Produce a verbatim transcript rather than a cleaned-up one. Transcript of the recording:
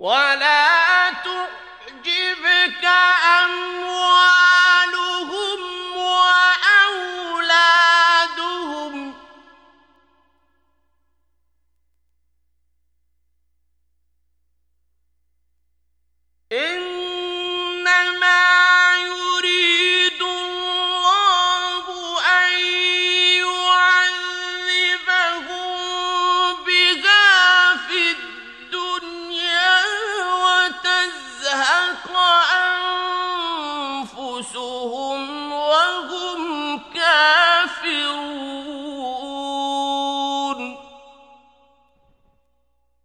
ولا تعجبك أموالهم وأولادهم إنما يريد الله أن يعذبهم بها في الدنيا وتزهق أنفسهم